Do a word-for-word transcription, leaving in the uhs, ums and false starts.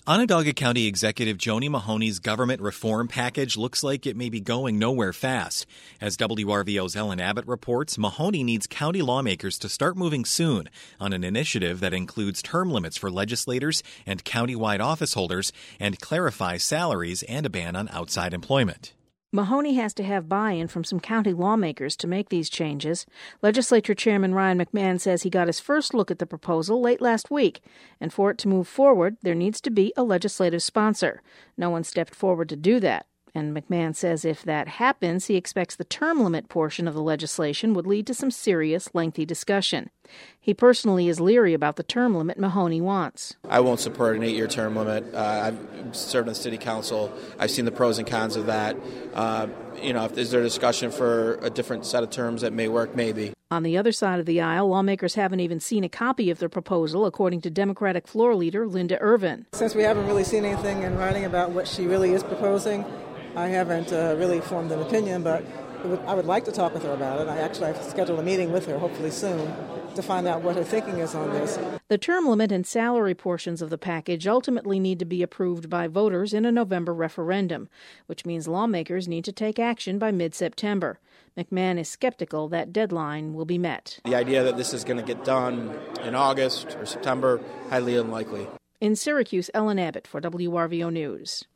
Onondaga County Executive Joni Mahoney's government reform package looks like it may be going nowhere fast. As W R V O's Ellen Abbott reports, Mahoney needs county lawmakers to start moving soon on an initiative that includes term limits for legislators and county-wide office holders and clarifies salaries and a ban on outside employment. Mahoney has to have buy-in from some county lawmakers to make these changes. Legislature Chairman Ryan McMahon says he got his first look at the proposal late last week, and for it to move forward, there needs to be a legislative sponsor. No one stepped forward to do that. And McMahon says if that happens, he expects the term limit portion of the legislation would lead to some serious, lengthy discussion. He personally is leery about the term limit Mahoney wants. I won't support an eight-year term limit. Uh, I've served on the city council. I've seen the pros and cons of that. Uh, you know, if is there a discussion for a different set of terms that may work, maybe. On the other side of the aisle, lawmakers haven't even seen a copy of the proposal, according to Democratic floor leader Linda Irvin. Since we haven't really seen anything in writing about what she really is proposing, I haven't uh, really formed an opinion, but it would, I would like to talk with her about it. I actually have scheduled a meeting with her, hopefully soon, to find out what her thinking is on this. The term limit and salary portions of the package ultimately need to be approved by voters in a November referendum, which means lawmakers need to take action by mid-September. McMahon is skeptical that deadline will be met. The idea that this is going to get done in August or September, highly unlikely. In Syracuse, Ellen Abbott for W R V O News.